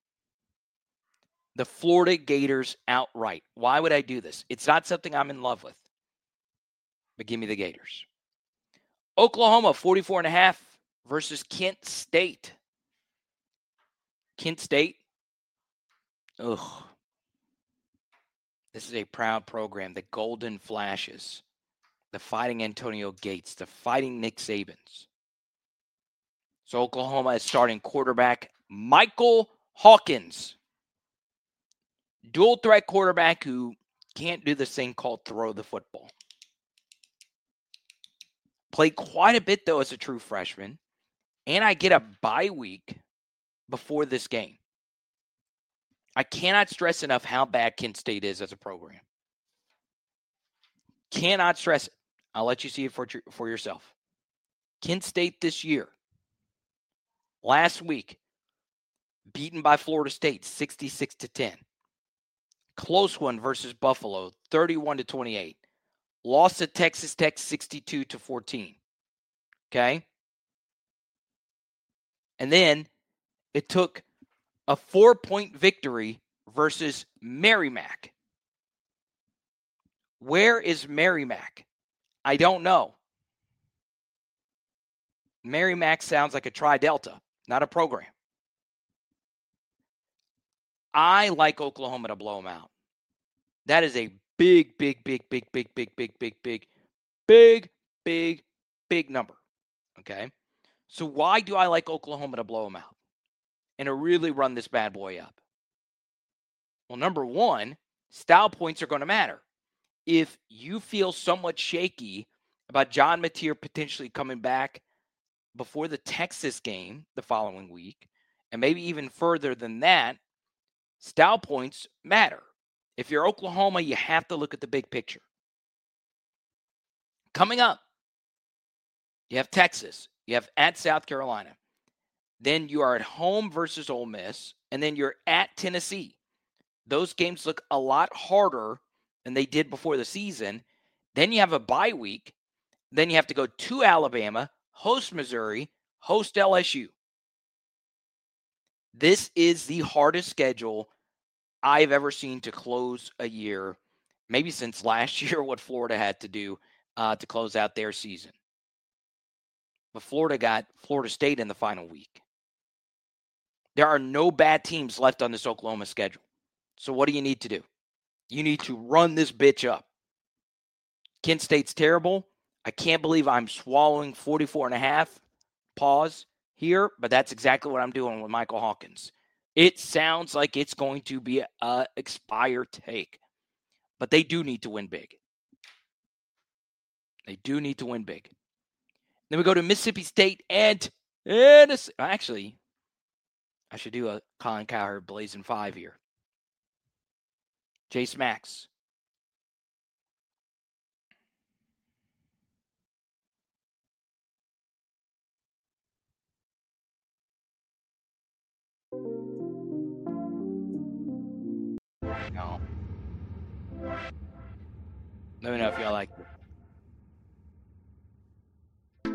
The Florida Gators outright. Why would I do this? It's not something I'm in love with. But give me the Gators. Oklahoma, forty-four and a half versus Kent State. Kent State. Ugh. This is a proud program. The Golden Flashes. The Fighting Antonio Gates. The Fighting Nick Sabans. So Oklahoma is starting quarterback Michael Hawkins. Dual threat quarterback who can't do this thing called throw the football. Played quite a bit, though, as a true freshman. And I get a bye week before this game. I cannot stress enough how bad Kent State is as a program. Cannot stress it. I'll let you see it for, for yourself. Kent State this year, last week, beaten by Florida State, sixty-six to ten. Close one versus Buffalo, thirty-one to twenty-eight. Lost to Texas Tech, sixty-two to fourteen. Okay? And then it took a four-point victory versus Merrimack. Where is Merrimack? I don't know. Merrimack sounds like a Tri-Delta, not a program. I like Oklahoma to blow them out. That is a big, big, big, big, big, big, big, big, big, big, big, big number. Okay? So why do I like Oklahoma to blow them out and to really run this bad boy up? Well, number one, style points are going to matter. If you feel somewhat shaky about John Mateer potentially coming back before the Texas game the following week, and maybe even further than that, style points matter. If you're Oklahoma, you have to look at the big picture. Coming up, you have Texas. You have at South Carolina. Then you are at home versus Ole Miss. And then you're at Tennessee. Those games look a lot harder than they did before the season. Then you have a bye week. Then you have to go to Alabama, host Missouri, host L S U. This is the hardest schedule I've ever seen to close a year, maybe since last year, what Florida had to do uh, to close out their season. But Florida got Florida State in the final week. There are no bad teams left on this Oklahoma schedule. So what do you need to do? You need to run this bitch up. Kent State's terrible. I can't believe I'm swallowing forty-four and a half. Pause here, but that's exactly what I'm doing with Michael Hawkins. It sounds like it's going to be an expired take, but they do need to win big. They do need to win big. Then we go to Mississippi State and Tennessee. Actually, I should do a Colin Cowherd Blazing Five here. Chase Max. No. Let me know if y'all like it.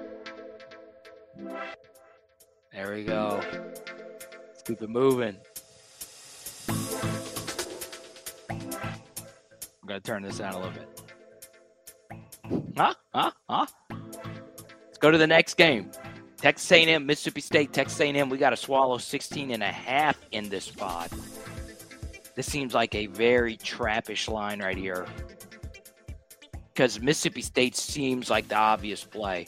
There we go. Let's keep it moving. I'm going to turn this down a little bit. Huh? Huh? Huh? Let's go to the next game. Texas A and M, Mississippi State, Texas A and M. We got to swallow sixteen and a half in this spot. This seems like a very trappish line right here, because Mississippi State seems like the obvious play.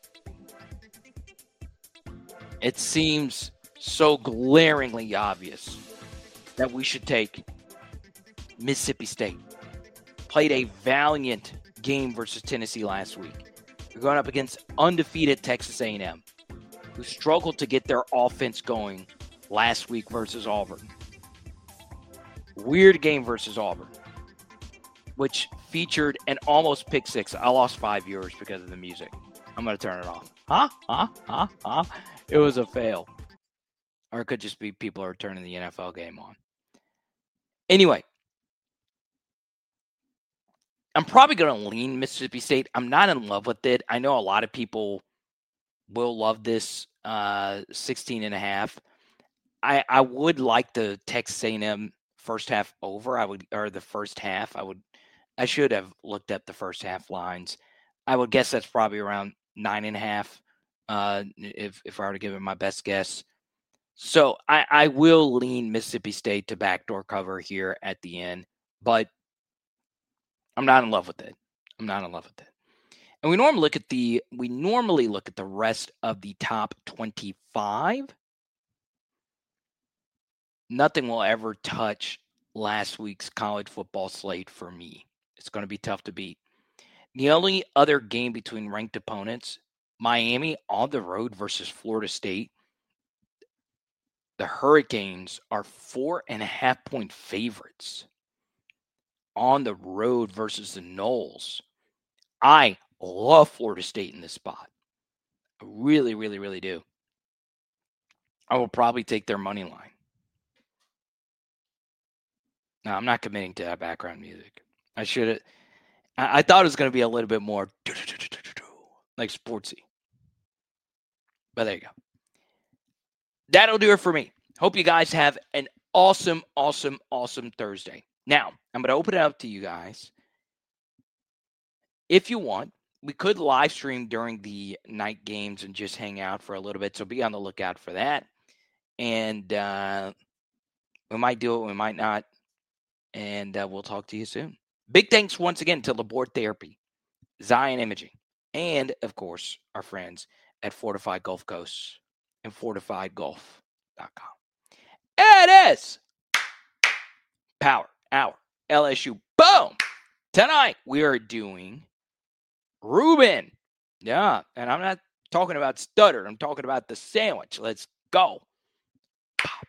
It seems so glaringly obvious that we should take Mississippi State. Played a valiant game versus Tennessee last week. We're going up against undefeated Texas A and M, who struggled to get their offense going last week versus Auburn. Weird game versus Auburn, which featured an almost pick six. I lost five viewers because of the music. I'm going to turn it off. Huh? Huh? Huh? Huh? It was a fail. Or it could just be people are turning the N F L game on. Anyway, I'm probably going to lean Mississippi State. I'm not in love with it. I know a lot of people will love this uh, sixteen and a half. I, I would like the Texas A and M first half over. I would, or the first half. I would, I should have looked up the first half lines. I would guess that's probably around nine and a half. Uh, if if I were to give it my best guess. So I, I will lean Mississippi State to backdoor cover here at the end, but I'm not in love with it. I'm not in love with it. And we normally look at the we normally look at the rest of the top twenty-five. Nothing will ever touch last week's college football slate for me. It's going to be tough to beat. The only other game between ranked opponents, Miami on the road versus Florida State. The Hurricanes are four and a half point favorites on the road versus the Noles. I love Florida State in this spot. I really, really, really do. I will probably take their money line. No, I'm not committing to that background music. I should have. I, I thought it was going to be a little bit more like sportsy. But there you go. That'll do it for me. Hope you guys have an awesome, awesome, awesome Thursday. Now, I'm going to open it up to you guys. If you want, we could live stream during the night games and just hang out for a little bit. So be on the lookout for that. And uh, we might do it, we might not. And uh, we'll talk to you soon. Big thanks once again to Labor Therapy, Zion Imaging, and, of course, our friends at Fortified Gulf Coast and fortified golf dot com. It is Power Hour L S U. Boom! Tonight we are doing Reuben. Yeah, and I'm not talking about Stutter. I'm talking about the sandwich. Let's go.